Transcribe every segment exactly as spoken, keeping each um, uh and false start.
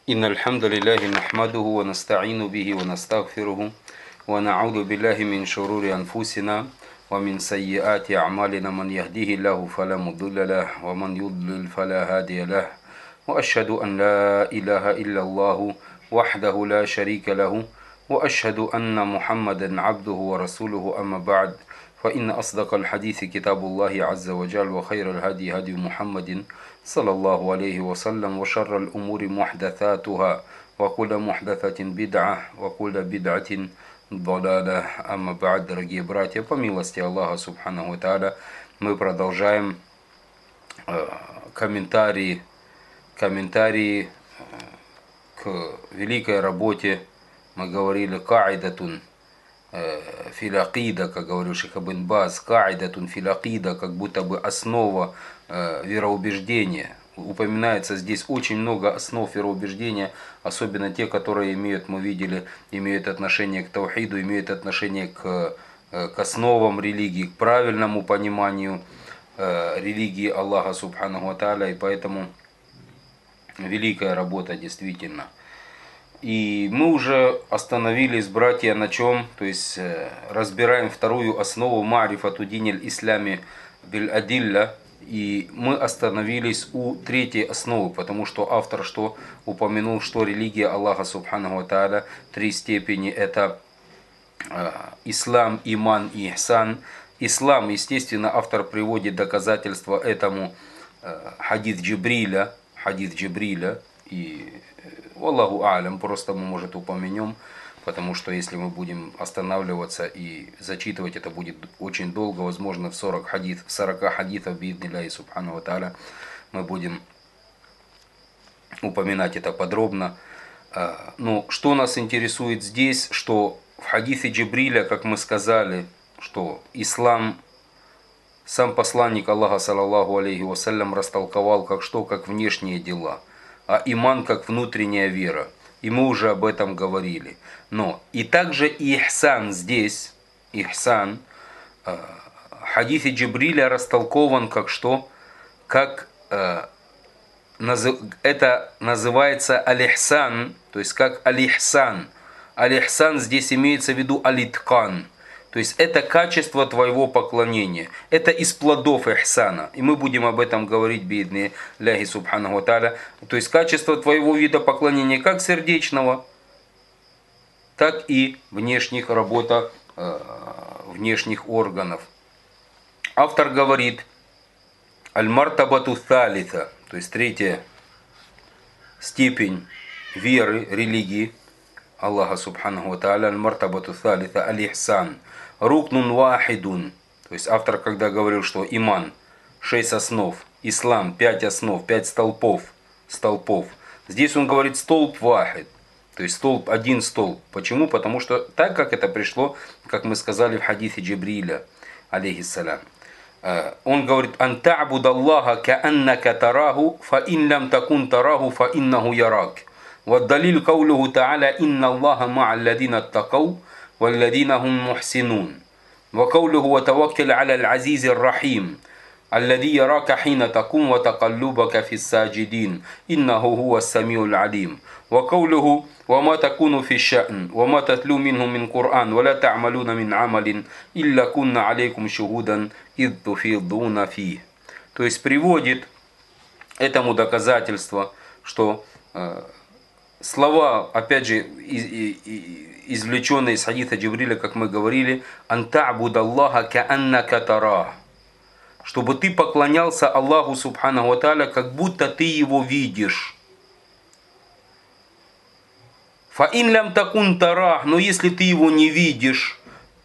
إن الحمد لله نحمده ونستعين به ونستغفره ونعوذ بالله من شرور أنفسنا ومن سيئات أعمالنا من يهديه الله فلا مضل له ومن يضلل فلا هادي له وأشهد أن لا إله إلا الله وحده لا شريك له وأشهد أن محمدا عبده ورسوله أما بعد فإن أصدق الحديث كتاب الله عز وجل وخير الهدي هدي محمد صلى الله عليه وسلم وشر الأمور محدثاتها وكل محدثة بدعة وكل بدعة ضلالة. Амма ба'д, дорогие братья, по милости Аллаха Субханаху ва Тааля, мы продолжаем э, комментарии, комментарии э, к великой работе. Мы говорили каидатун э, фил-акида, как говорил Шейх Ибн Баз, каидатун фил-акида, как будто бы основа э, вероубеждения. Упоминается здесь очень много основ вероубеждения, особенно те, которые имеют, мы видели, имеют отношение к таухиду, имеют отношение к, к основам религии, к правильному пониманию э, религии Аллаха Субханаху ва Тааля, и поэтому великая работа действительно. И мы уже остановились, братья, на чем? То есть э, разбираем вторую основу ма'рифату диниль ислами биль адилля. И мы остановились у третьей основы, потому что автор что упомянул, что религия Аллаха Субханаху ва Тааля, три степени, это э, ислам, иман и ихсан. Ислам, естественно, автор приводит доказательства этому э, хадис Джибриля, хадис Джибриля, и Аллаху а'лям, просто мы, может, упомянем, потому что если мы будем останавливаться и зачитывать, это будет очень долго, возможно, в сорок хадис, в сорока хадисах бииднилляхи субхану ва тааля мы будем упоминать это подробно. Но что нас интересует здесь, что в хадисе Джибриля, как мы сказали, что ислам сам посланник Аллаха саллаллаху алейхи вассалям растолковал как что, как внешние дела, а иман как внутренняя вера. И мы уже об этом говорили. Но и также ихсан здесь, ихсан, в хадисе Джибриля растолкован как что? Как э, назыв, это называется аль-ихсан, то есть как аль-ихсан. Аль-ихсан здесь имеется в виду аль-иткан. То есть это качество твоего поклонения. Это из плодов ихсана. И мы будем об этом говорить бииднилляхи субханаху ва тааля. То есть качество твоего вида поклонения как сердечного, так и внешних работа э, внешних органов. Автор говорит аль-мартабату салиса, то есть третья степень веры, религии Аллаха Субханаху ва Тааля, аль-мартабату салиса аль-ихсан. Рукнун вахидун. То есть автор, когда говорил, что иман шесть основ, ислам пять основ, пять столпов, столпов. Здесь он говорит столб вахид. То есть столб, один столб. Почему? Потому что так, как это пришло, как мы сказали в хадисе Джибриля, алейхиссалям. Он говорит: «Ан та'буд Аллаха ка'аннака тараху, фа ин лям такун тараху, фа иннаху ярак». Ваддалил каулюху та'аля: «Инна Аллаха ма'алладина аттакау, валладина хум мухсинун». Вакаулюху ва таваккил аля аль-азизи ар-рахим, аллади ярака хина такум ва такаллубака фис саджидин, иннаху хуа ас-самиу аль-алим. Вакаулюху ва ма такуну фи ша'n, ва ма татлу минху мин Кур'ан, ва ла та'малуна мин амалин, илля кунна алейкум шухудан, ид туфидуна фих. То есть приводит этому доказательство, что э, слова, опять же, из, из, извлеченные из хадиса Джибриля, как мы говорили, «Ан та'буд Аллаха ка'аннака тарах», чтобы ты поклонялся Аллаху Субханаху ва Тааля, как будто ты его видишь. «Фа ин лям такун тарах», но если ты его не видишь,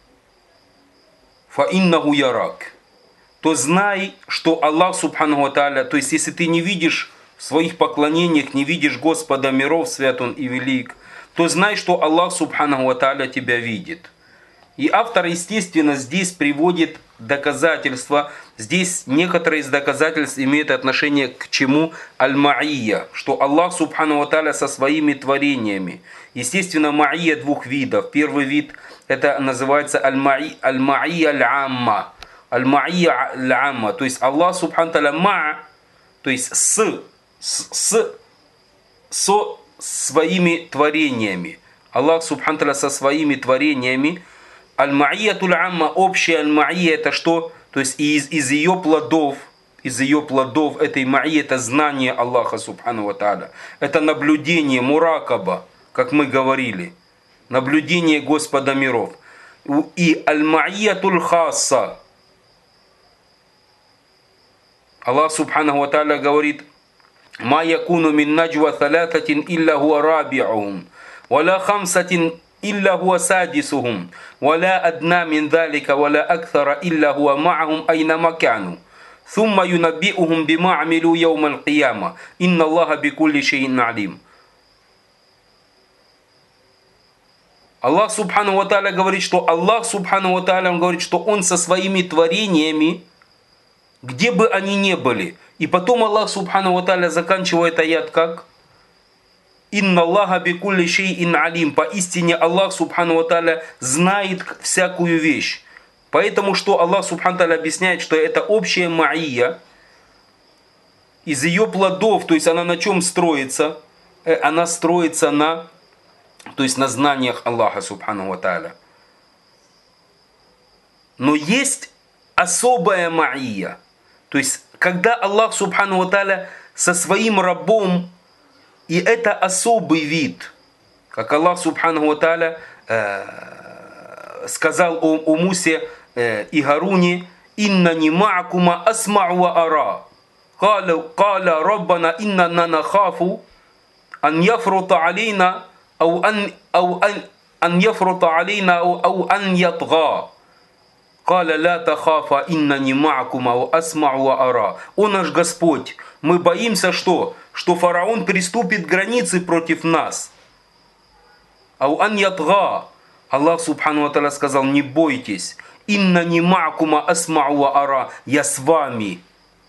«фа иннаху ярак», то знай, что Аллах Субханаху ва Тааля, то есть если ты не видишь в своих поклонениях, не видишь Господа миров, свят Он и велик, то знай, что Аллах Субханаху ва Тааля тебя видит. И автор, естественно, здесь приводит доказательства. Здесь некоторые из доказательств имеют отношение к чему? Аль-Ма'ия, что Аллах Субханаху ва Тааля со своими творениями. Естественно, Ма'ия двух видов. Первый вид, это называется Аль-Ма'ия Аль-Амма. Аль-Ма'ия Аль-Амма, то есть Аллах Субханаху ва Тааля Ма, то есть с, с, с со своими творениями. Аллах Субхану ва Тааля со своими творениями. Аль-Ма'iятуль Амма, общая Аль-Ма'ия, это что? То есть из, из ее плодов, из ее плодов этой Ма'и, это знание Аллаха Субхану ва Тааля. Это наблюдение, муракаба, как мы говорили. Наблюдение Господа миров. И Аль-Ма'iятуль Хасса. Аллах Субхану ва Тааля говорит: «Ма якуну мин наджва талататин илля хуа раби'ухум, валя хамсатин илля хуа садисухум, валя адна мин далика, валя акthара илля хуа ма'ахум айна макану. Сумма юнабби'ухум бима амилу яум аль-кияма. Инна Аллаха бикулли шейин алим». Аллах Субхану ва Тааля говорит, что Аллах Субхану ва Тааля говорит, что Он со своими творениями, где бы они ни были. И потом Аллах Субхану ва Тааля заканчивает аят как? «Инна Аллаха бикулли шейин алим». Поистине Аллах Субхану ва Тааля знает всякую вещь. Поэтому что Аллах Субхану ва Тааля объясняет, что это общая ма'ия. Из ее плодов, то есть она на чем строится? Она строится на, то есть на знаниях Аллаха Субхану ва Тааля. Но есть особая ма'ия. То есть, когда Аллах Субхану ва Тааля со своим рабом, и это особый вид, как Аллах Субхану ва Тааля э, сказал о, о Мусе э, и Харуне: «Иннани ма'акума асмa'у ва ара. Каля раббана иннана нахафу ан яфрута алейна ау ан, ау ан, ан яфрута алейна ау, ау ан ятга. Каля ля тахафа иннани ма'акума ва асмa'у ва ара». О наш Господь, мы боимся что? Что фараон приступит к границе против нас. Ау ан ятга. Аллах Субхану ва Тааля сказал: не бойтесь. Иннани ма'акума асмa'у ва ара. Я с вами.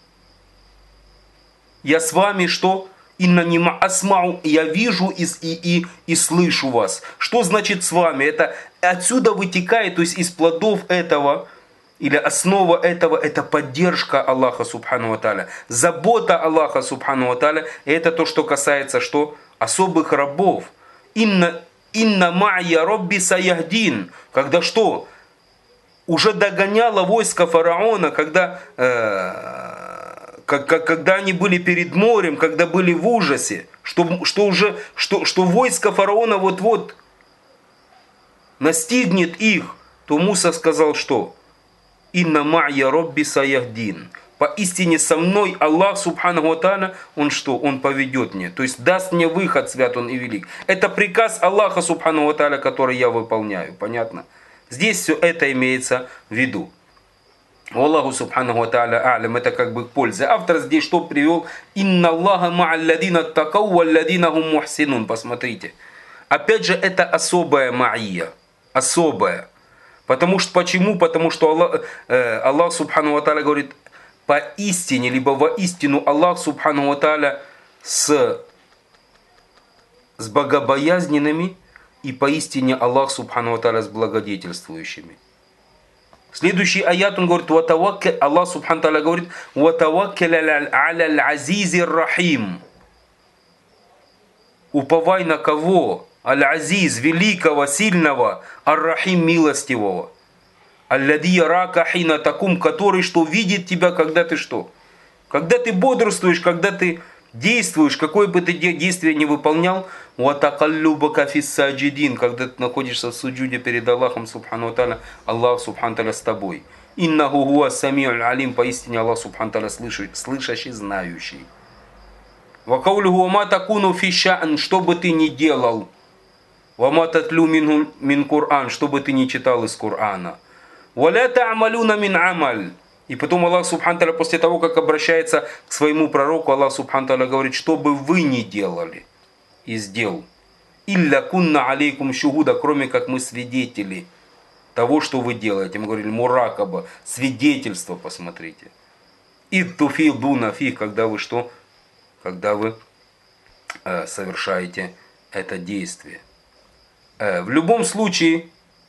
Я с вами что? Иннани ма асмa'у. Я вижу и, и, и, и слышу вас. Что значит с вами? Это отсюда вытекает, то есть из плодов этого, или основа этого, это поддержка Аллаха Субхану ва Тааля. Забота Аллаха Субхану ва Тааля. Это то, что касается что? Особых рабов. Инна, инна ма'я робби саяхдин. Когда что? Уже догоняло войско фараона, когда, э, как, как, когда они были перед морем, когда были в ужасе, что, что, уже, что, что войско фараона вот-вот настигнет их, то Муса сказал что? «Инна ма'я робби саяхдин». Поистине со мной Аллах Субхану ва Тааля, Он что? Он поведет мне. То есть даст мне выход, свят Он и велик. Это приказ Аллаха Субхану ва Тааля, который я выполняю. Понятно? Здесь все это имеется в виду. Аллаху Субхану ва Тааля а'лям. Это как бы польза. Автор здесь что привел? «Инна Аллаха ма'алладина такау валладина хум мухсинун». Посмотрите. Опять же, это особая ма'ия. Особая. Потому что, почему? Потому что Аллах, э, Аллах Субхану ва Тааля говорит: поистине, либо воистину Аллах Субхану ва Тааля с, с богобоязненными, и поистине Аллах Субхану ва Тааля с благодетельствующими. Следующий аят, он говорит: Аллах Субхану ва Тааля говорит: «Ватаваккаль аля аль-азизи рахим». Уповай на кого? Аль-Азиз, великого, сильного, Ар-Рахим, милостивого. Аллади ярака хина такум, который что видит тебя, когда ты что? Когда ты бодрствуешь, когда ты действуешь, какое бы ты действие не выполнял, ватакаллюбака фиссаджидин, когда ты находишься в суджуде перед Аллахом Субхану ва Тааля, Аллах Субхану ва Тааля с тобой. Иннаху хуа сами'уль алим, поистине Аллах Субхану ва Тааля слышащий, знающий. Вакаулюху ама такуну фи ша'н, что бы ты ни делал. Вама татлю мин, мин Кур'ан, что бы ты ни читал из Кур'ана. Валя та'амалюна мин амаль. И потом Аллах Субхану ва Тааля, после того, как обращается к своему пророку, Аллах Субхану ва Тааля говорит: что бы вы ни делали из дел. Илля кунна алейкум шухуда, кроме как мы свидетели того, что вы делаете. Мы говорили муракаба, свидетельство, посмотрите. Идтуфил дуна фих, когда вы что? Когда вы э, совершаете это действие. В любом случае,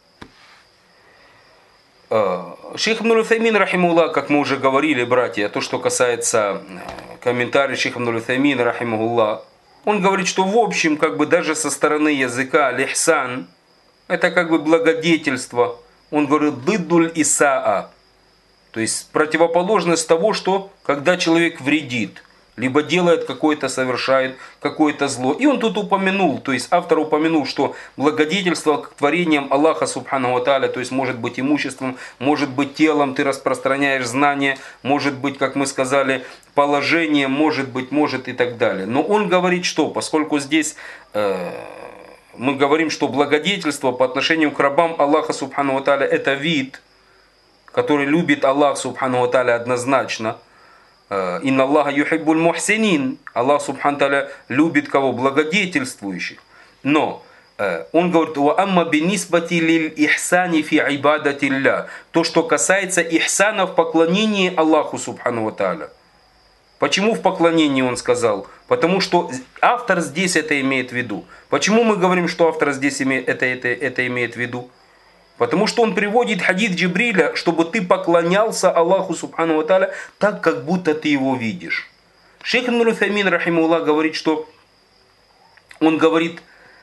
шейх Ибн Утаймин, рахимахуллах, как мы уже говорили, братья, то, что касается комментариев шейха Ибн Утаймина, рахимахуллах, Он говорит, что в общем, как бы даже со стороны языка лихсан, это как бы благодетельство. Он говорит дыддуль исаа, то есть противоположность того, что когда человек вредит, либо делает какое-то, совершает какое-то зло. И он тут упомянул, то есть автор упомянул, что благодетельство к творениям Аллаха Субхану ва Тааля, то есть может быть имуществом, может быть телом, ты распространяешь знания, может быть, как мы сказали, положением, может быть, может и так далее. Но он говорит, что поскольку здесь э, мы говорим, что благодетельство по отношению к рабам Аллаха Субхану ва Тааля это вид, который любит Аллах Субхану ва Тааля однозначно. Инна Аллаха юхиббуль мухсинин. Аллах Субхану Тааля любит кого? Благодетельствующих. Но он говорит, ва амма бинисбати лиль ихсани фи ибадатилля. То, что касается ихсана в поклонении Аллаху Субхану ва Тааля. Почему в поклонении он сказал? Потому что автор здесь это имеет в виду. Почему мы говорим, что автор здесь имеет, это, это, это имеет в виду? Потому что он приводит хадис Джибриля, чтобы ты поклонялся Аллаху Субхану ва Тааля так, как будто ты его видишь. Шейх Ибн Утаймин, рахимахуллах, говорит, что он говорит,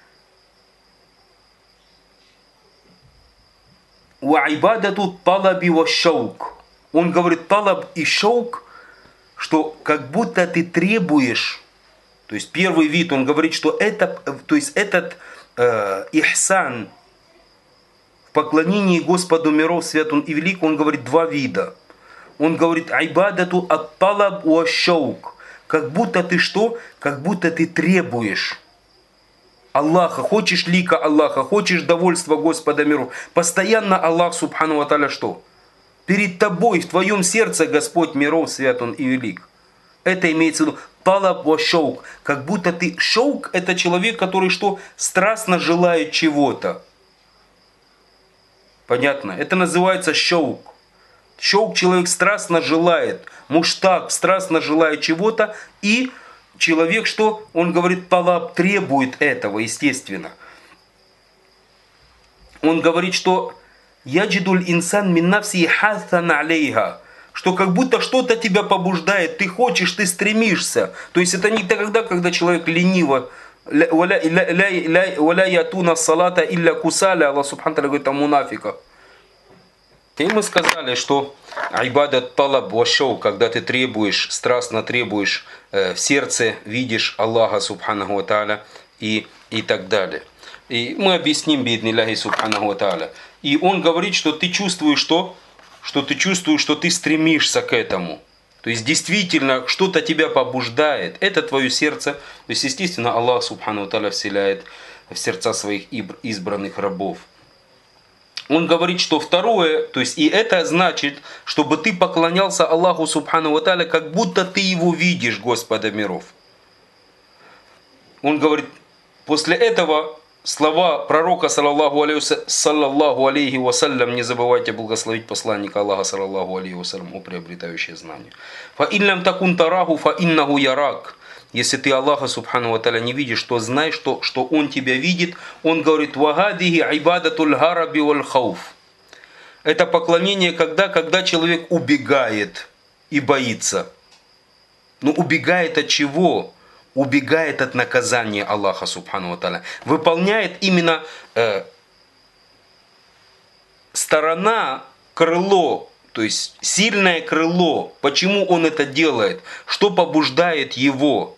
«Ва ибадату талаби ва шаук». Он говорит, талаб и шаук, что как будто ты требуешь, то есть первый вид, он говорит, что это, то есть этот э, ихсан, в поклонении Господу миров, свят Он и велик, он говорит два вида. Он говорит айбадату ат-талаб ва шаук. Как будто ты что? Как будто ты требуешь Аллаха, хочешь лика Аллаха, хочешь довольства Господа миров. Постоянно Аллах Субхану ва Тааля что? Перед тобой, в твоем сердце Господь миров, свят Он и велик. Это имеется в виду талаб ва шаук. Как будто ты... Шаук это человек, который что? Страстно желает чего-то. Понятно? Это называется шаук. Шаук человек страстно желает. Муштак страстно желает чего-то. И человек что? Он говорит, талаб требует этого, естественно. Он говорит, что яджидуль инсан мин нафси хасан алейха. Что как будто что-то тебя побуждает. Ты хочешь, ты стремишься. То есть это не тогда, когда человек лениво. «Валя ятуна салата илля кусаля», Аллах Субхану Тааля говорит о мунафиках. И мы сказали, что айбадат талаб ва шаук, когда ты требуешь, страстно требуешь, э, в сердце видишь Аллаха Субханаху ва Тааля и, и так далее. И мы объясним биидниллахи Субханаху ва Тааля. И он говорит, что ты чувствуешь что? Что ты чувствуешь, что ты стремишься к этому. То есть действительно что-то тебя побуждает. Это твое сердце. То есть естественно Аллах Субхану ва Тааля вселяет в сердца своих избранных рабов. Он говорит, что второе, то есть и это значит, чтобы ты поклонялся Аллаху Субхану ва Тааля, как будто ты его видишь, Господа миров. Он говорит, после этого слова пророка, саллаллаху алейхи вассалям, не забывайте благословить посланника Аллаха, саллаллаху алейхи вассалям, о приобретающее знание. Фа инлям такун тараху, фа иннаху ярак. Если ты Аллаха Субхану ва Тааля не видишь, то знай, что, что Он тебя видит. Он говорит, вагадихи айбадатуль хараби валь хауф. Это поклонение, когда, когда человек убегает и боится. Но убегает от чего? Убегает от наказания Аллаха Субхану ва Тааля. Выполняет именно э, сторона, крыло, то есть сильное крыло. Почему он это делает? Что побуждает его?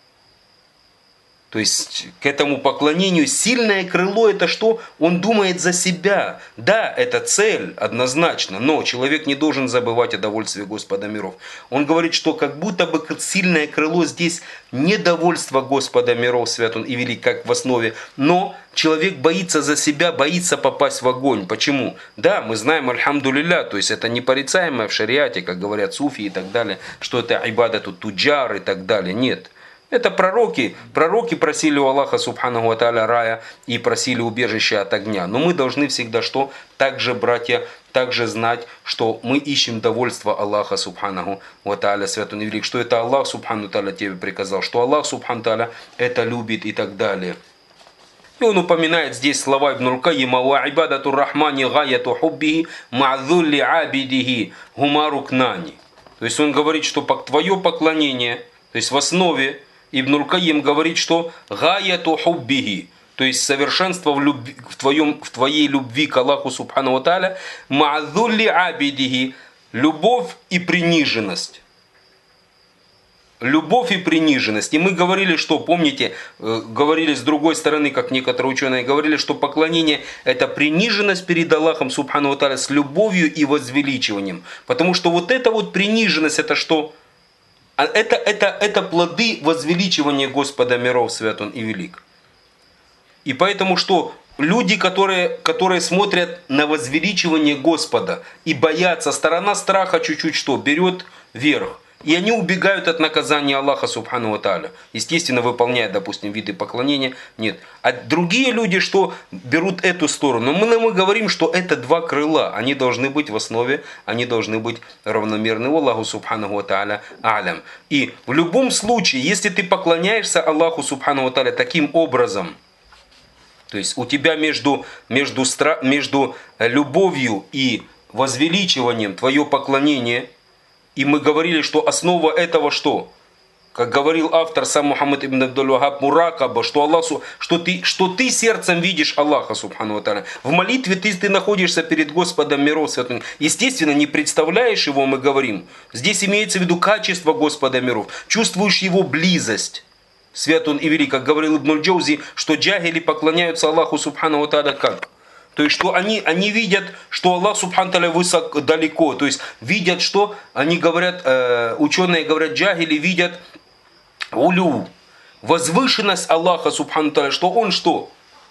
То есть к этому поклонению сильное крыло это что? Он думает за себя. Да, это цель однозначно, но человек не должен забывать о довольстве Господа миров. Он говорит, что как будто бы сильное крыло здесь недовольство Господа миров, свят Он и велик, как в основе, но человек боится за себя, боится попасть в огонь. Почему? Да, мы знаем, альхамдулилля, то есть это непорицаемое в шариате, как говорят суфии и так далее, что это айбадату туджар и так далее. Нет. Это пророки. Пророки просили у Аллаха Субханаху ва Тааля рая и просили убежища от огня. Но мы должны всегда что? Также, братья, также знать, что мы ищем довольство Аллаха Субханаху ва Тааля, свят Он и велик. Что это Аллах Субхану Тааля тебе приказал. Что Аллах Субхану Тааля это любит и так далее. И он упоминает здесь слова Ибн Аль-Кайима: «Ва ибадату рахмани гаяту хуббихи ма'дзулли абидихи гумару кнани». То есть он говорит, что твое поклонение, то есть в основе Ибн Аль-Кайим говорит, что гаяту хуббихи, то есть совершенство в, любви, в, твоем, в твоей любви к Аллаху Субхану ва Тааля, ма'адулли абидихи, любовь и приниженность. Любовь и приниженность. И мы говорили, что, помните, говорили с другой стороны, как некоторые ученые говорили, что поклонение – это приниженность перед Аллахом Субхану ва Тааля с любовью и возвеличиванием. Потому что вот эта вот приниженность – это что? Это, это, это плоды возвеличивания Господа миров, свят Он и велик. И поэтому что? Люди, которые, которые смотрят на возвеличивание Господа и боятся, сторона страха чуть-чуть что? Берет верх. И они убегают от наказания Аллаха Субхану ва Тааля. Естественно, выполняют, допустим, виды поклонения. Нет. А другие люди, что берут эту сторону. Мы, мы говорим, что это два крыла. Они должны быть в основе, они должны быть равномерны Аллаху Субхану ва Тааля алям. И в любом случае, если ты поклоняешься Аллаху Субхану ва Тааля таким образом, то есть у тебя между, между, между любовью и возвеличиванием твое поклонение. И мы говорили, что основа этого что? Как говорил автор сам Мухаммад ибн Абдуль-Вахаб, муракаба, что, Аллах, что, ты, что ты сердцем видишь Аллаха, Субхану ва Тааля. В молитве ты, ты находишься перед Господом миров. Естественно, не представляешь его, мы говорим. Здесь имеется в виду качество Господа миров. Чувствуешь его близость. Свят Он и велик, как говорил Ибн Аль-Джаузи, что джахили поклоняются Аллаху Субхану ва Тааля как? То есть, что они, они видят, что Аллах Субхану Тааля высоко, далеко. То есть, видят, что они говорят, э, ученые говорят, джахили видят улю, возвышенность Аллаха Субхану Тааля, что Он что?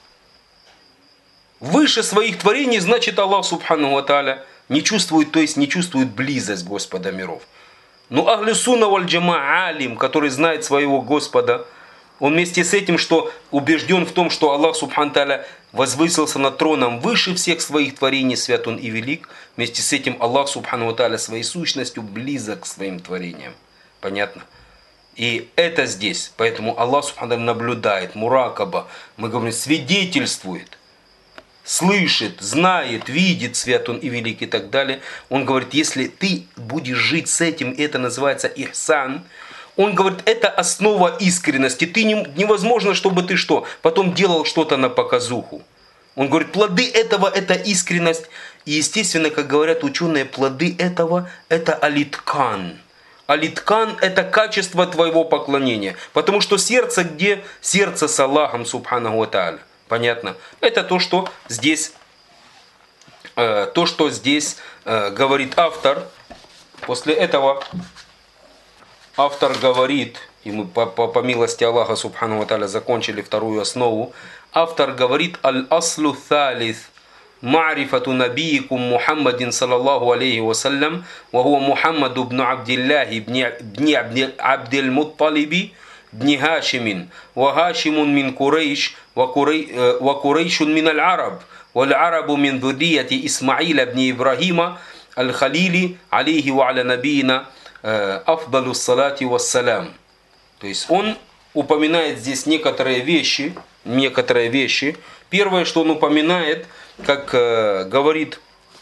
Выше своих творений, значит, Аллах Субхану ва Тааля не чувствует, то есть, не чувствует близость Господа миров. Но Ахлю Сунна валь Джамаа алим, который знает своего Господа, он вместе с этим, что убежден в том, что Аллах Субхану Тааля возвысился над троном выше всех своих творений, свят Он и велик. Вместе с этим Аллах Субхану ва Тааля своей сущностью близок к своим творениям. Понятно? И это здесь. Поэтому Аллах Субхану Тааля наблюдает, муракаба, мы говорим, свидетельствует, слышит, знает, видит, свят Он и велик и так далее. Он говорит, если ты будешь жить с этим, это называется ихсан. Он говорит, это основа искренности. Ты не, невозможно, чтобы ты что, потом делал что-то на показуху. Он говорит, плоды этого – это искренность. И естественно, как говорят ученые, плоды этого – это алиткан. Алиткан – это качество твоего поклонения. Потому что сердце где? Сердце с Аллахом, Субхану ва Тааля. Понятно? Это то, что здесь, э, то, что здесь э, говорит автор. После этого автор говорит, и мы по, по, по милости Аллаха Субхану ва Тааля закончили вторую основу. Автор говорит, аль-аслу тhalith ма'рифату набийикум Мухаммадин саллаллаху алейхи вассалям, ва хуа Мухаммад ибн Абдиллахи ибн Абдиль-Мутталиби бни Хашимин, ва Хашимун мин Курейш, ва Курейшун мин аль-Араб, ва аль-Арабу мин dhurriyyati Исмаила бни Ибрахима аль-Халили, алейхи ва аля набийна афдалу салати вассалям. То есть он упоминает здесь некоторые вещи, некоторые вещи. Первое, что он упоминает, как э, говорит,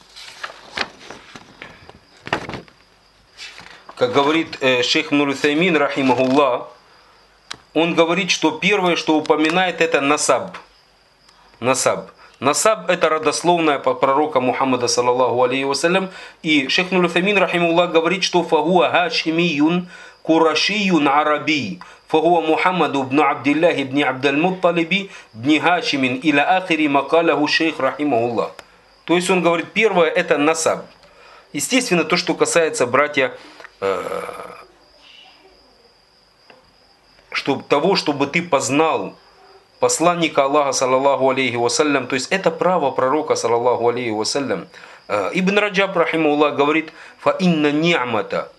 как говорит э, шейх Ибн Утаймин, рахимахуллах, он говорит, что первое, что упоминает, это насаб. Насаб. Насаб – это родословная пророка Мухаммада, саллаллаху алейхи вассалям. И шейх Ибн Утаймин, рахимахуллах, говорит, что фагуа хашимиюн курашиюн араби. Фагуа Мухаммаду ибн Абдиллахи ибн Абдиль-Мутталиби ибн Хашимин иля ахири макалаху шейх рахимахуллах. То есть он говорит, первое – это насаб. Естественно, то, что касается, братья, э, чтобы, того, чтобы ты познал посланника Аллаха, саллаллаху алейхи вассалям, то есть это право пророка, саллаллаху алейхи вассалям. Ибн Раджаб, рахимахуллах, говорит, фа инна ни'мата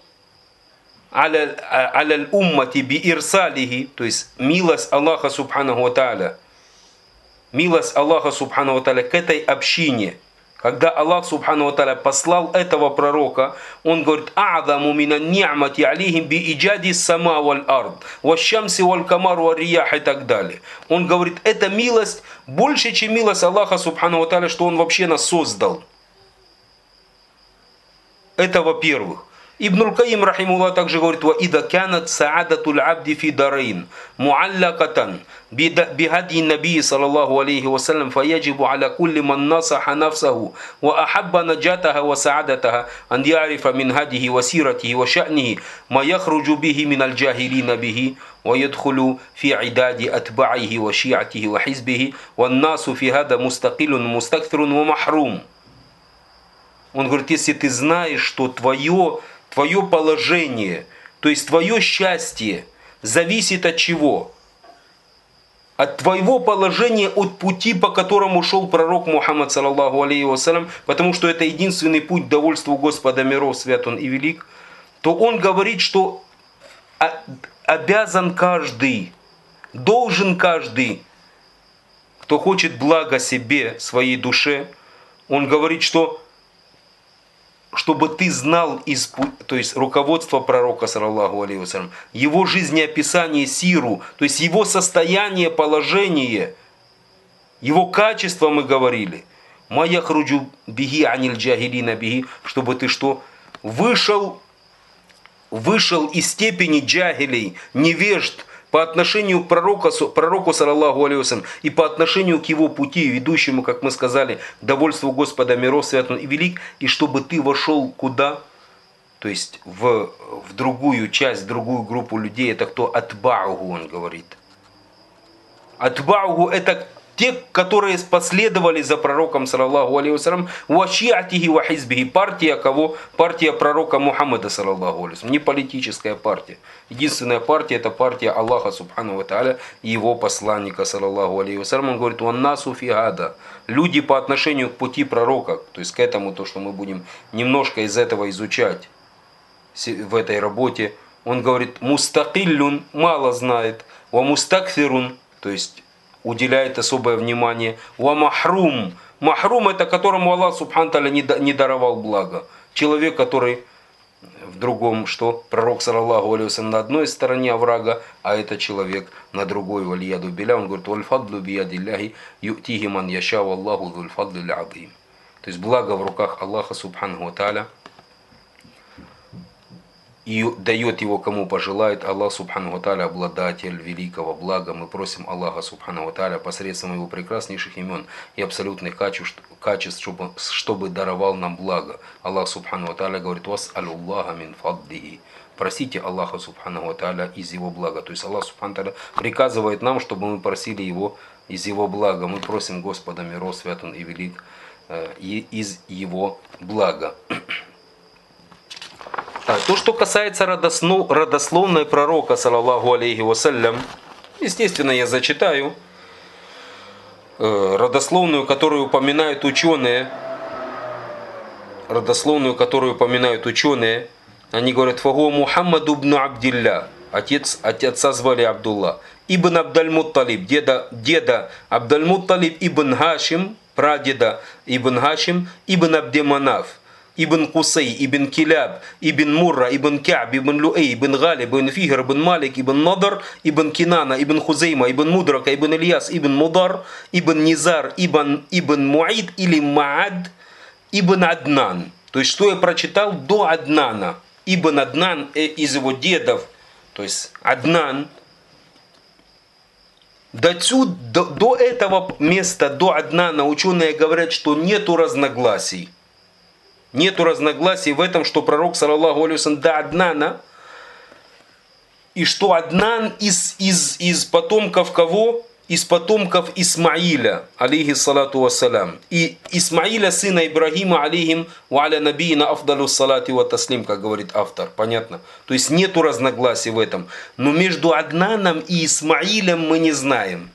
аля уммати би ирсалихи, то есть милость Аллаха Субханаху ва Тааля, милость Аллаха Субханаху ва Тааля к этой общине. Когда Аллах Субхану ва Тааля послал этого пророка, он говорит, а'заму мина ни'мати алейхим би иджади сама валь ард, ва шамси валь камар ва риях и так далее. Он говорит, эта милость больше, чем милость Аллаха Субхану ва Тааля, что он вообще нас создал. Это во-первых. Ибн аль-Каим, рахимуллах, также говорит: «Ва ида канат саадатуль абди фи дарейн муаллакатан бихади наби саллаллаху алейхи вассалям, фаяджибу аля кулли ман насаха нафсаху ва ахабба наджатаха ва саадатаха ан ярифа мин хадихи ва сиратихи ва ша'нихи ма яхруджу бихи мин аль-джахилина бихи ва ядхулу фи идади атба'ихи ва ши'атихи ва хизбихи ва насу фи хада мустакилун мустакфирун ва махрум». Он говорит: если ты знаешь, что твое Твое положение, то есть твое счастье, зависит от чего? От твоего положения, от пути, по которому шел пророк Мухаммад, саллаллаху алейхи вассалям, потому что это единственный путь к довольству Господа миров, свят Он и велик, то он говорит, что обязан каждый, должен каждый, кто хочет блага себе, своей душе, он говорит, что чтобы ты знал, из, то есть руководство пророка, саллаллаху алейхи вассалям, его жизнеописание, сиру, то есть его состояние, положение, его качество, мы говорили. «Ма яхруджу биги аниль джахилина биги», чтобы ты что? Вышел, вышел из степени джахилей, невежд, по отношению к пророку, пророку саллаллаху алейхи вассалям, и по отношению к его пути, ведущему, как мы сказали, к довольству Господа миров, свят Он и велик, и чтобы ты вошел куда? То есть в, в другую часть, в другую группу людей. Это кто? Атбауху, он говорит. Атбауху — это те, которые последовали за пророком, саллаллаху алейхи вассалям, ва шиатихи ва хизбихи. Партия кого? Партия пророка Мухаммада, саллаллаху алейхи вассалям. Не политическая партия. Единственная партия — это партия Аллаха, субхану ва тааля, и его посланника, саллаллаху алейхи вассалям. Он говорит: «Ван насу фи гада». Люди по отношению к пути пророка, то есть к этому, то, что мы будем немножко из этого изучать в этой работе. Он говорит: мустакиллюн, мало знает, ва мустакфирун, то есть уделяет особое внимание, ва махрум. Махрум — это которому Аллах субхану тааля не даровал благо. Человек, который в другом, что пророк, саллаллаху алейхи вассалям, на одной стороне оврага, а это человек на другой, валияду билля. Он говорит: «Валь фадлу биядилляхи ю'тихи ман яша, валлаху зуль фадлил азим». То есть благо в руках Аллаха субхану тааля, и дает его кому пожелает. Аллах субхану ва тааля обладатель великого блага. Мы просим Аллаха субхану ва тааля посредством его прекраснейших имен и абсолютных качеств, качеств чтобы, чтобы даровал нам благо. Аллах субхану ва тааля говорит: «Вас аллаху мин фаддихи». Просите Аллаха субхану ва тааля из его блага. То есть Аллах субхану ва тааля приказывает нам, чтобы мы просили его из его блага. Мы просим Господа миров, свят Он и велик, и из его блага. То, что касается родословной пророка, саллаллаху алейхи вассалям, естественно, я зачитаю родословную, которую упоминают ученые, родословную, которую упоминают ученые. Они говорят: «Фагу Мухаммад ибн Абдилля», отец, отца звали Абдулла, ибн Абдаль-Мутталиб, деда, деда Абдаль-Мутталиб, ибн Хашим, прадеда ибн Хашим, ибн Абдиманаф, ибн Кусей, ибн Киляб, ибн Мурра, ибн Ка'б, ибн Луэй, ибн Галиб, ибн Фихр, ибн Малик, ибн Надар, ибн Кинана, ибн Хузейма, ибн Мудрака, ибн Ильяс, ибн Мудар, ибн Низар, ибн, ибн Муаид или Маад, ибн Аднан». То есть, что я прочитал до Аднана. Ибн Аднан из его дедов, то есть Аднан. До, до, до этого места, до Аднана, ученые говорят, что нету разногласий. Нету разногласий в этом, что пророк, саллаллаху алейхи вассалям, до Аднана, и что Аднан из, из, из потомков кого? Из потомков Исмаиля, алейхи салату вассалям. И Исмаиля, сына Ибрагима, алейхим ва аля набиина афдалу салати ва таслим, как говорит автор. Понятно? То есть нету разногласий в этом. Но между Аднаном и Исмаилем мы не знаем.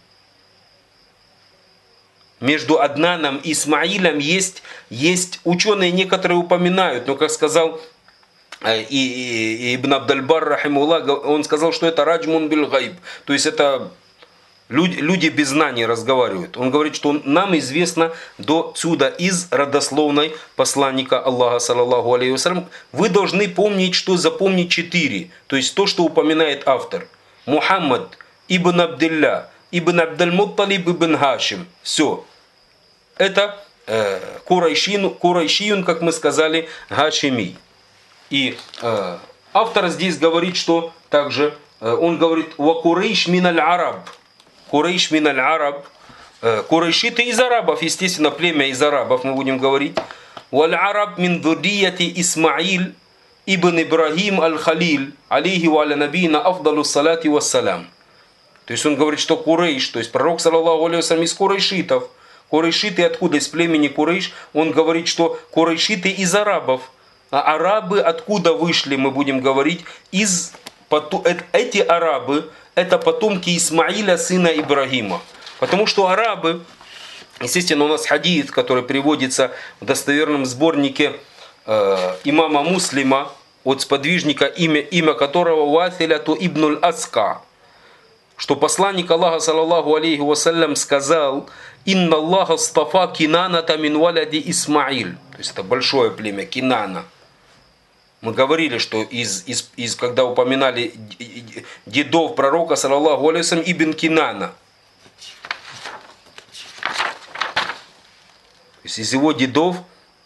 Между Аднаном и Исмаилем есть, есть ученые, некоторые упоминают, но, как сказал и, и, и Ибн Абдаль-Бар, рахимуллах, он сказал, что это раджмун биль гайб, то есть это люди, люди без знаний разговаривают. Он говорит, что нам известно до сюда из родословной посланника Аллаха, саллаллаху алейхи вассалям. Вы должны помнить, что запомнить четыре, то есть то, что упоминает автор. Мухаммад ибн Абдилля, ибн Абдаль-Мутталиб, ибн Хашим. Все. Это э, Курайшин, Курайшиюн, как мы сказали, Хашими. И э, автор здесь говорит, что также, э, он говорит, «Ва курейш миналь араб». Курейш миналь араб. Э, курейшиты из арабов, естественно, племя из арабов, мы будем говорить. «Валь араб мин дуррияти Исмаиль ибн Ибрахим аль-Халиль, алейхи ва аля набийна афдалу салати вассалям». То есть он говорит, что Курейш, то есть пророк, саллаллаху алейхи ва саллям, из курейшитов. Курейшиты откуда? Из племени Курейш. Он говорит, что курейшиты из арабов. А арабы откуда вышли, мы будем говорить, из эти арабы, это потомки Исмаиля, сына Ибрагима. Потому что арабы, естественно, у нас хадис, который приводится в достоверном сборнике э, имама Муслима, от сподвижника, имя, имя которого Вафиляту ибн аль-Аска, что посланник Аллаха, саллаллаху алейхи вассалям, сказал: «Инна Аллаха стафа Кинаната мин валяди Исмаиль». То есть это большое племя Кинана. Мы говорили, что из, из, из, когда упоминали дедов пророка, саллаллаху алейхи вассалям, ибн Кинана. То есть из его дедов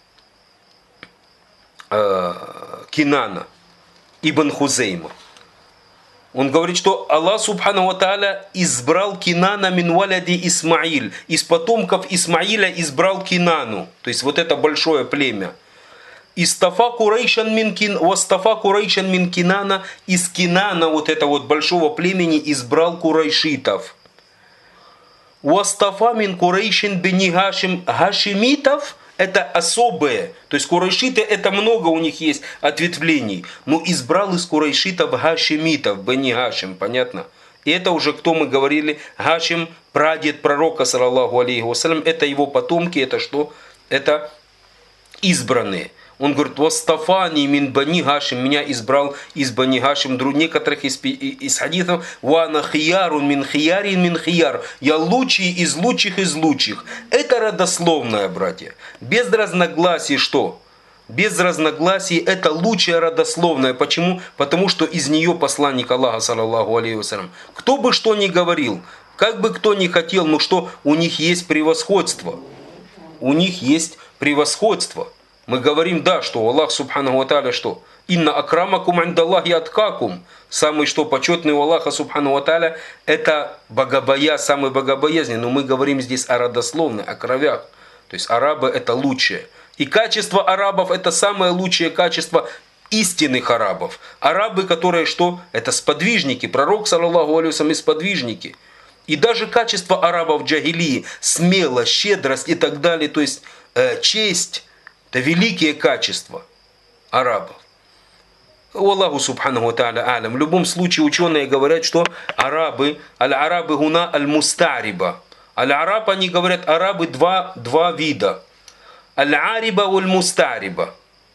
э, Кинана, ибн Хузейма. Он говорит, что Аллах субхану ва тааля избрал Кинана мин валяди Исмаиль. Из потомков Исмаиля избрал Кинану. То есть вот это большое племя. Истафа Курейшан мин Кин, вастафа Курейшан мин Кинана, из Кинана, вот этого вот большого племени, избрал курайшитов. Вастафа мин Курейшин бени Хашим, хашимитов, это особые. То есть курайшиты, это много у них есть ответвлений. Но избрал из курайшитов хашимитов, бени Хашим, понятно? И это уже, кто мы говорили, Хашим, прадед пророка, саллаллаху алейхи вассалям, это его потомки, это что? Это избранные. Он говорит: «Вастафани мин бани Хашим», меня избрал из бани Хашим. Некоторых из, из хадисов: «Вана хиярун мин хиярин мин хияр», я лучший из лучших из лучших. Это родословное, братья. Без разногласий что? Без разногласий это лучшее родословное. Почему? Потому что из нее посланник Аллаха, саллаллаху алейхи вассалям. Кто бы что ни говорил, как бы кто ни хотел, но что? У них есть превосходство. У них есть превосходство. Мы говорим, да, что Аллах субхану ва тааля что? «Инна акрамакум индаллахи аткакум». Самый что почетный у Аллаха субхану ва тааля это богобоя, самый богобоязненный. Но мы говорим здесь о родословной, о кровях. То есть арабы это лучшее. И качество арабов это самое лучшее качество истинных арабов. Арабы, которые что? Это сподвижники. Пророк, саллаллаху алейхи ва саллям, сподвижники. И даже качество арабов джахилии, смелость, щедрость и так далее, то есть э, честь, это великие качества арабов. Аллаху субхану ва тааля алям. В любом случае ученые говорят, что арабы, аль-арабы гуна аль-мустариба. Аль-араб, они говорят, арабы два, два вида. Аль-ариба валь-мустариба.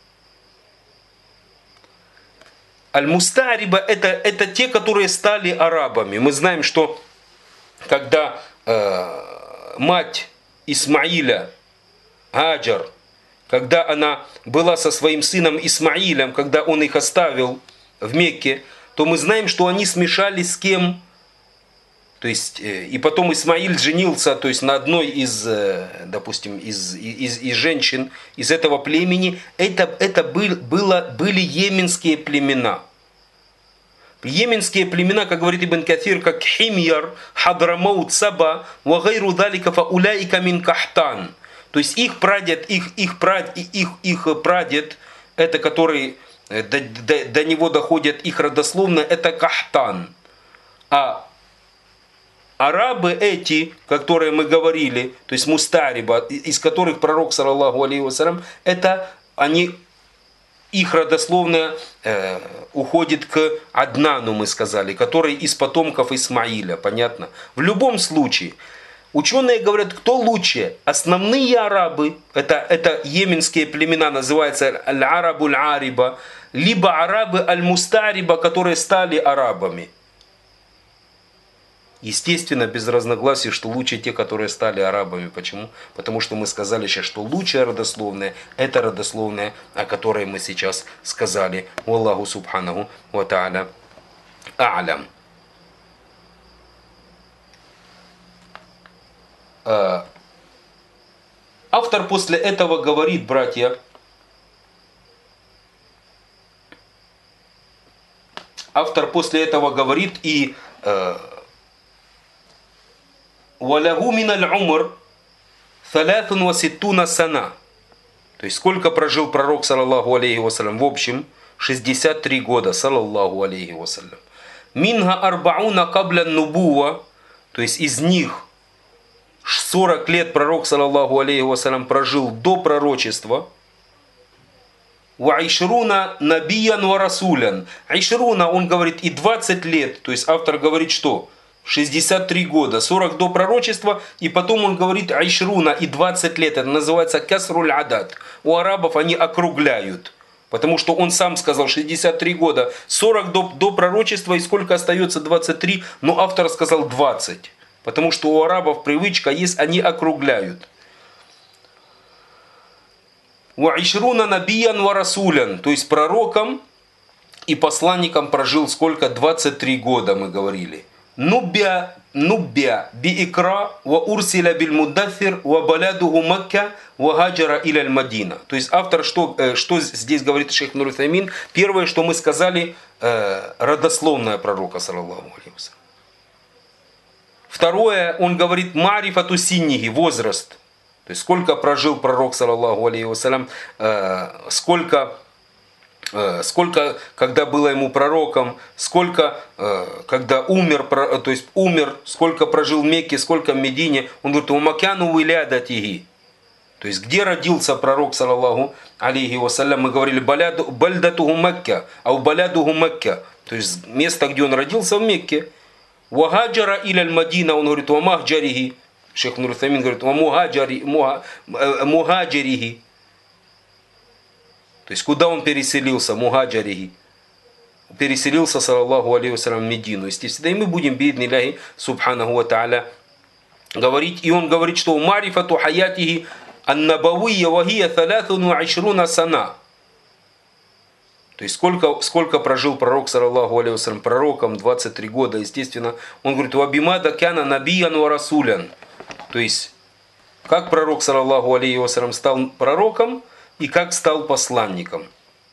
Аль-мустариба это, это те, которые стали арабами. Мы знаем, что когда э, мать Исмаиля, Хаджар, когда она была со своим сыном Исмаилем, когда он их оставил в Мекке, то мы знаем, что они смешались с кем? То есть, и потом Исмаиль женился, то есть на одной из, допустим, из, из, из женщин из этого племени. Это, это был, было, были йеменские племена. Йеменские племена, как говорит Ибн Каthир, как Химьяр, Хадрамаут, Саба, Вагайру Далика, Фауляика мин Кахтан. То есть их прадед, их, их, прадед, их, их прадед, это который до, до, до него доходят их родословно, это Кахтан. А арабы эти, которые мы говорили, то есть мустариба, из которых пророк, саллаллаху алейхи вассалям, это они, их родословно э, уходит к Аднану, мы сказали, который из потомков Исмаиля, понятно? В любом случае, ученые говорят, кто лучше? Основные арабы, это, это йеменские племена, называются аль-арабу аль-ариба, либо арабы аль-мустариба, которые стали арабами. Естественно, без разногласий, что лучше те, которые стали арабами. Почему? Потому что мы сказали сейчас, что лучшее родословное, это родословное, о которой мы сейчас сказали. Аллаху субханаху ва тааля а'лям. Автор после этого говорит, братья, автор после этого говорит и «Валягу миналь умр салясун ва ситтуна сана». То есть сколько прожил пророк, саллаллаху алейхи вассалям, в общем шестьдесят три года, саллаллаху алейхи вассалям. Минга арбауна кабля нубуа, то есть из них сорок лет пророк, саллаллаху алейхи вассалям, прожил до пророчества. Ва айшруна набиян ва расулян. Айшруна, он говорит, и двадцать лет, то есть автор говорит, что шестьдесят три года, сорок до пророчества, и потом он говорит айшруна и двадцать лет, это называется касруль адад. У арабов они округляют. Потому что он сам сказал шестьдесят три года, сорок до, до пророчества, и сколько остается двадцать три, но автор сказал двадцать. Потому что у арабов привычка есть, они округляют. Уаишруна набиян ва расулян, то есть пророком и посланником прожил сколько? двадцать три года, мы говорили. Нуббя, нуббя би икра ва урсиля биль муддафир ва балядуху Макка ва хаджара иля Мадина. То есть автор что, что здесь говорит шейх Ибн Утаймин? Первое, что мы сказали, родословная пророка, саллаллаху алейхи вассалям. Второе, он говорит марифату синнихи, возраст. То есть сколько прожил пророк, саллаллаху алейхи вассалям, сколько... Сколько, когда было ему пророком, сколько, когда умер, то есть умер, сколько прожил в Мекке, сколько в Медине. Он говорит, умакяну вилядатихи. То есть, где родился пророк, саллаллаху алейхи вассалям, мы говорили, бальдатуху Мекка, а у балядуху Мекка. То есть, место, где он родился, в Мекке. Вахаджара иля Мадина, он говорит, вамахджарихи. Шейх Ибн Утаймин говорит, вамухаджарихи. То есть, куда он переселился? Мухаджарихи. Переселился, саллаллаху алейхи вассалям, в Медину. Естественно, и мы будем, биидни Аллахи, субханаху ва та'аля, говорить. И он говорит, что марифату хаятихи аннабавийя вахия салясун ва айшруна сана. То есть, сколько, сколько прожил пророк, саллаллаху алейхи вассалям, пророком, двадцать три года, естественно. Он говорит, вабимада кяна набиян ва расулян. То есть, как пророк, саллаллаху алейхи вассалям, стал пророком, и как стал посланником.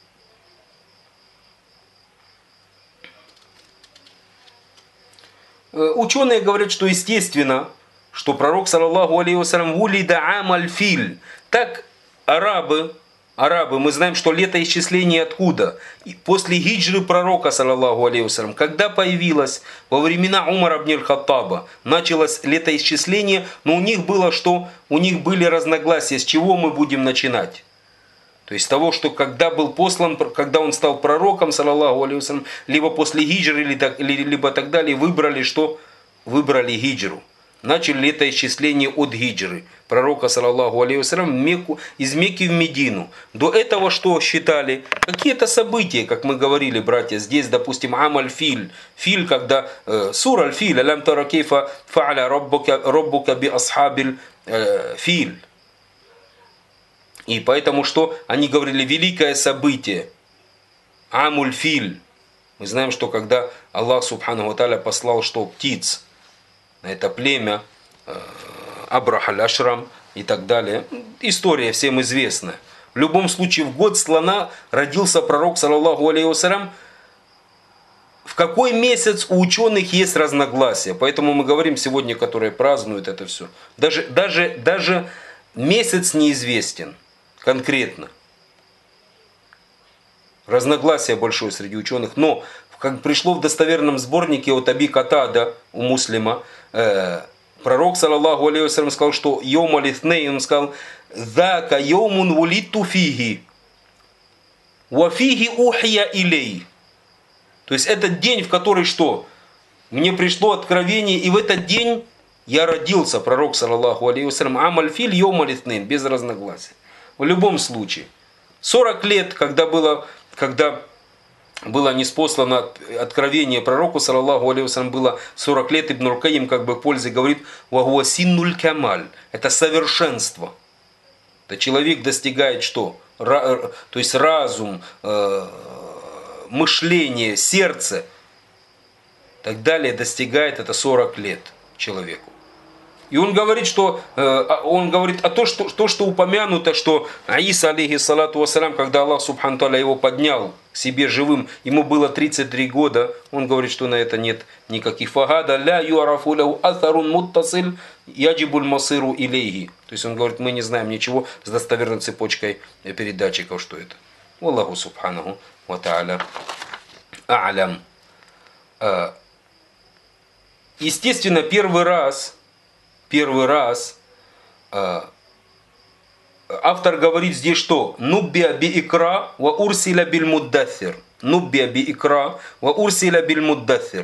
Ученые говорят, что естественно, что пророк, саллаллаху алейхи вассалям, вулида амаль филь. Так арабы, арабы, мы знаем, что летоисчисление откуда? И после хиджры пророка, саллаллаху алейхи вассалям, когда появилось во времена Умара ибн аль-Хаттаба, началось летоисчисление, но у них было что? У них были разногласия, с чего мы будем начинать. То есть того, что когда был послан, когда он стал пророком, саллаллаху алейхи вассалям, либо после хиджры, либо так далее, выбрали что? Выбрали хиджру. Начали летоисчисление от хиджры. Пророка, саллаллаху алейхи вассалям, Мекку, из Мекки в Медину. До этого что считали? Какие-то события, как мы говорили, братья. Здесь, допустим, амаль филь. Филь, когда э, сура аль-филь, алям тара кейфа фа'аля роббука би асхабиль э, филь. И поэтому что? Они говорили великое событие. Амуль филь. Мы знаем, что когда Аллах субхану ва тааля послал что? Птиц. На это племя. Абрахаль Ашрам и так далее. История всем известна. В любом случае в год слона родился пророк, саллаллаху алейхи вассалям. В какой месяц у ученых есть разногласия. Поэтому мы говорим сегодня, которые празднуют это все. Даже, даже, даже месяц неизвестен. Конкретно. Разногласие большое среди ученых. Но, как пришло в достоверном сборнике от Аби Катада у Муслима, э, пророк, саллаллаху алейхи вассалям, сказал, что йом алитней, он сказал, «Зака йомун вулитту фиги, ва фиги ухия илей». То есть, этот день, в который что? Мне пришло откровение, и в этот день я родился, пророк, саллаллаху алейхи вассалям, амаль филь йом алитней, без разногласий. В любом случае, сорок лет, когда было, когда было ниспослано откровение пророку, саллаллаху алейхи вассалям, было сорок лет, Ибн Рукаим как бы в пользе говорит, «Вагуа синнуль камаль», это совершенство. Это человек достигает что? Ра, то есть разум, э, мышление, сердце, так далее достигает это сорок лет человеку. И он говорит, что, он говорит о том, что, то, что упомянуто, что Иса, алейхиссалату вассалям, когда Аллах субхану тааля его поднял к себе живым, ему было тридцать три года, он говорит, что на это нет никаких фагада, ля юарафу лаху атharун муттасиль яджибуль масиру илейхи. То есть он говорит, мы не знаем ничего с достоверной цепочкой передатчиков, что это. Аллаху субханаху ва тааля а'лям. Естественно, первый раз, первый раз э, автор говорит здесь что? Нуббия би икра ва урсиля биль муддаthir. Нуббия би икра ва урсиля биль муддаthir.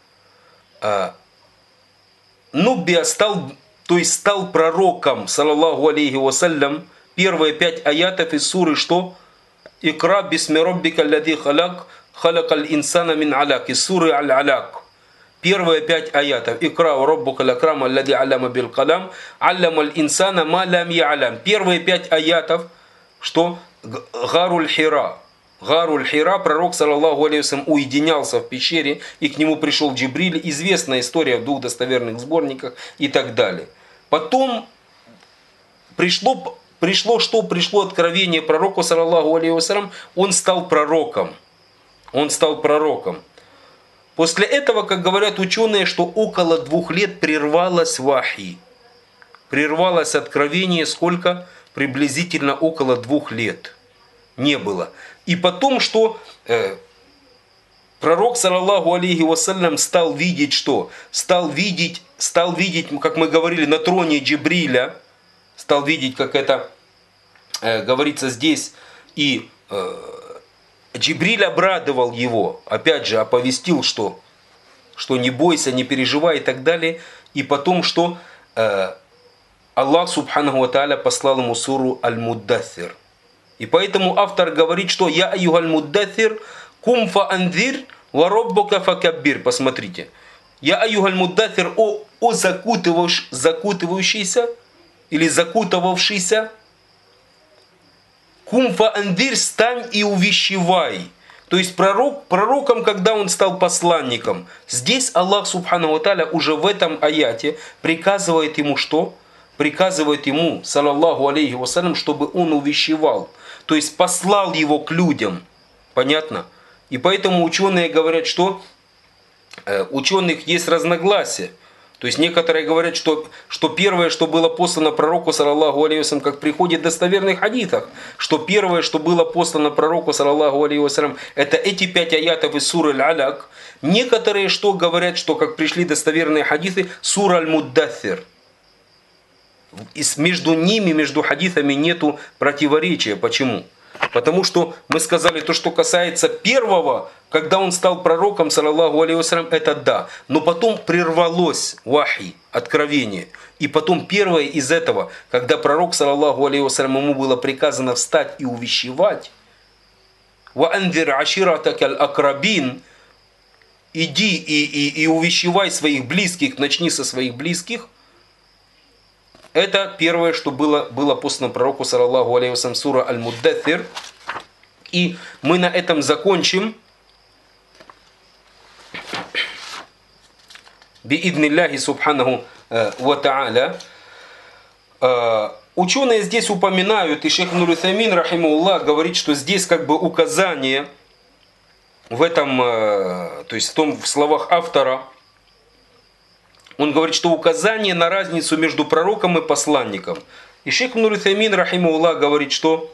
Нуббия стал, то есть стал пророком, саллаллаху алейхи вассалям. Первые пять аятов из суры что? Икра бисми роббика аллади халяк, халакал инсана мин аляк. Из суры аль-аляк. Первые пять аятов. Икра роббука лакрам аллади алляма бил калам, алляма аль-инсана ма лям я'лям. Первые пять аятов, что Гаруль Хира. Гаруль Хира, пророк, саллаллаху алейхи вассалям, уединялся в пещере, и к нему пришел Джибриль. Известная история в двух достоверных сборниках и так далее. Потом пришло, пришло что? Пришло откровение пророку, саллаллаху алейхи вассалям, он стал пророком. Он стал пророком. После этого, как говорят ученые, что около двух лет прервалось вахи. Прервалось откровение сколько? Приблизительно около двух лет. Не было. И потом, что э, пророк, саллаллаху алейхи вассалям, стал видеть что? Стал видеть, стал видеть, как мы говорили, на троне Джибриля. Стал видеть, как это э, говорится здесь. И э, Джибриль обрадовал его, опять же, оповестил, что, что не бойся, не переживай и так далее. И потом, что э, Аллах субханаху ва тааля послал ему суру Аль-Муддаthir. И поэтому автор говорит, что «Я аюгаль муддаthir, кум фа анзир, ва роббука фа каббир». Посмотрите. «Я аюгаль муддаthir, о, о закутывающ, закутывающийся или закутывавшийся». Кум фа андир, стань и увещевай. То есть пророк, пророком, когда он стал посланником. Здесь Аллах субхану ва тааля уже в этом аяте приказывает ему что? Приказывает ему, саллаллаху алейхи вассалям, чтобы он увещевал. То есть послал его к людям. Понятно? И поэтому ученые говорят, что э, ученых есть разногласия. То есть некоторые говорят, что, что первое, что было послано пророку, саллаллаху алейхи вассалям, как приходит в достоверных хадисах, что первое, что было послано пророку, саллаллаху алейхи вассалям, это эти пять аятов из суры Аль-Аляк. Некоторые что говорят, что как пришли достоверные хадисы, сура Аль-Муддаthir. И между ними, между хадисами нету противоречия. Почему? Потому что мы сказали, то, что касается первого, когда он стал пророком, саллаллаху алейхи вассалям, это да. Но потом прервалось вахи, откровение. И потом первое из этого, когда пророк, саллаллаху алейхи вассалям, ему было приказано встать и увещевать. «Ва анзир аширатака аль-акрабин», иди и, и, и увещевай своих близких, начни со своих близких. Это первое, что было, было послано пророку, саллаллаху алейхи вассалям, сура Аль-Муддаthir. И мы на этом закончим. Бииднилляхи субханаху ва тааля. Ученые здесь упоминают, и шейх Ибн Утаймин, рахимахуллах, говорит, что здесь как бы указание в этом, то есть в том, в словах автора, он говорит, что указание на разницу между пророком и посланником. И шейх Ибн Утаймин, рахимахуллах, говорит, что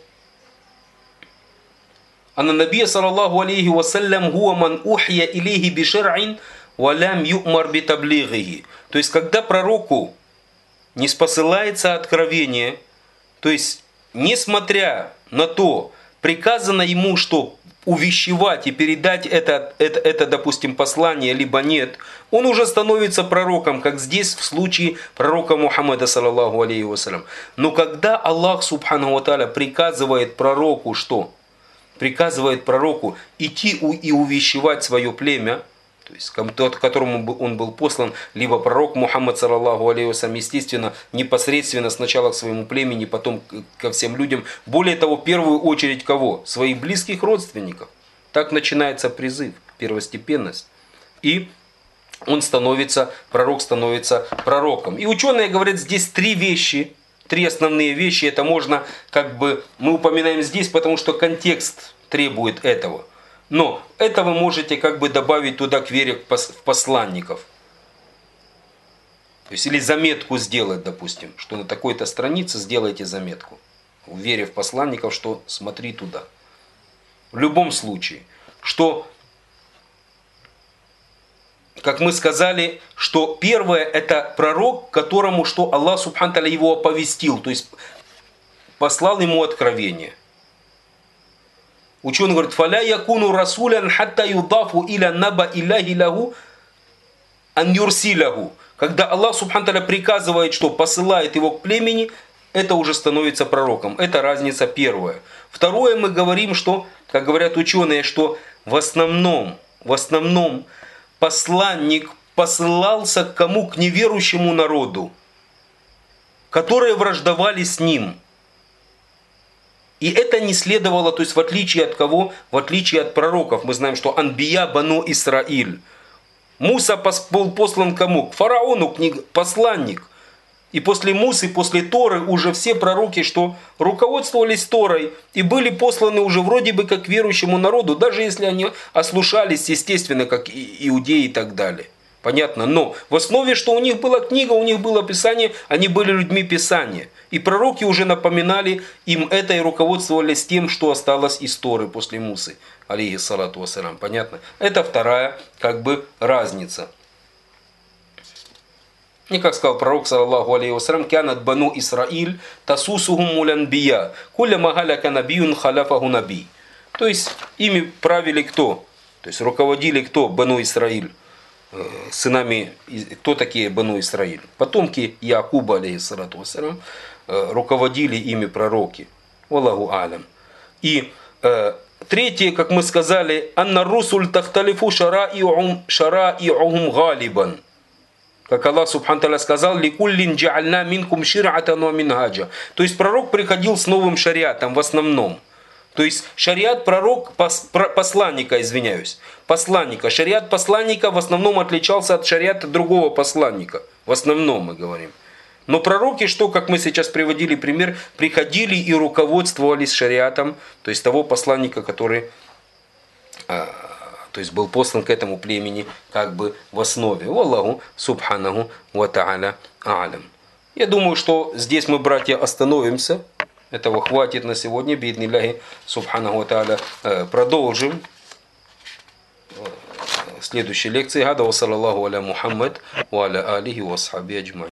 «Анна набия, саллаллаху алейхи вассалям, хуа ман ухья илейхи бишар'ин, ва лям ю'мар битаблигхи». То есть, когда пророку не спосылается откровение, то есть, несмотря на то, приказано ему, что увещевать и передать это, это, это, допустим, послание, либо нет, он уже становится пророком, как здесь в случае пророка Мухаммада, саллаллаху алейхи вассалям. Но когда Аллах, субхану ва тааля, приказывает пророку, что? Приказывает пророку идти и увещевать свое племя, то есть тот, к которому он был послан, либо пророк Мухаммад, саллаллаху алейхи вассалям, естественно, непосредственно сначала к своему племени, потом ко всем людям. Более того, в первую очередь кого? Своих близких родственников. Так начинается призыв, первостепенность. И он становится, пророк становится пророком. И ученые говорят, здесь три вещи, три основные вещи. Это можно, как бы, мы упоминаем здесь, потому что контекст требует этого. Но это вы можете как бы добавить туда к вере в посланников. То есть, или заметку сделать, допустим, что на такой-то странице сделайте заметку. В вере в посланников, что смотри туда. В любом случае, что, как мы сказали, что первое это пророк, которому что Аллах Субхану ва Тааля его оповестил, то есть послал ему откровение. Ученый говорит, «Фаля якуну расулян хатта юдафу иля наба илляхи лаху ан юрсилаху». Когда Аллах Субхану ва Тааля приказывает, что посылает его к племени, это уже становится пророком. Это разница первая. Второе, мы говорим, что, как говорят ученые, что в основном, в основном посланник посылался к кому? К неверующему народу, которые враждовали с ним. И это не следовало, то есть в отличие от кого? В отличие от пророков. Мы знаем, что Анбия Бану Исраиль. Муса был послан кому? К фараону, к посланник. И после Мусы, после Торы уже все пророки, что руководствовались Торой и были посланы уже вроде бы как верующему народу, даже если они ослушались, естественно, как иудеи и так далее. Понятно? Но в основе, что у них была книга, у них было Писание, они были людьми Писания. И пророки уже напоминали им это и руководствовались тем, что осталось из Торы после Мусы, алейхиссалату вассалям. Понятно? Это вторая как бы разница. И как сказал пророк, саллаллаху алейхи вассалям, «Кянат бану Исраиль тасусухум мулянбия, куля магаляка набиюн халяфаху наби». То есть ими правили кто? То есть руководили кто? Бану Исраиль. Сынами, кто такие Бану Исраиль? Потомки Якуба, алейхиссалату вассалям, руководили ими пророки. Аллаху алям. И э, третье, как мы сказали, «Анна русуль тахталифу шараи'ухум галибан». Как Аллах Субхану ва Тааля сказал, «Ликуллин джа'альна минкум шир'атан ва минхаджа». То есть пророк приходил с новым шариатом в основном. То есть шариат пророк, посланника, извиняюсь, посланника. Шариат посланника в основном отличался от шариата другого посланника. В основном мы говорим. Но пророки, что, как мы сейчас приводили пример, приходили и руководствовались шариатом, то есть того посланника, который... То есть был послан к этому племени как бы в основе. Аллаху субханаху ва та'аля а'лям. Я думаю, что здесь мы, братья, остановимся. Этого хватит на сегодня. Бииднилляхи субханаху ва та'аля. Продолжим в следующей лекции. Хада ва саллаллаху аля Мухаммад ва аля алихи ва асхаби аджмаин.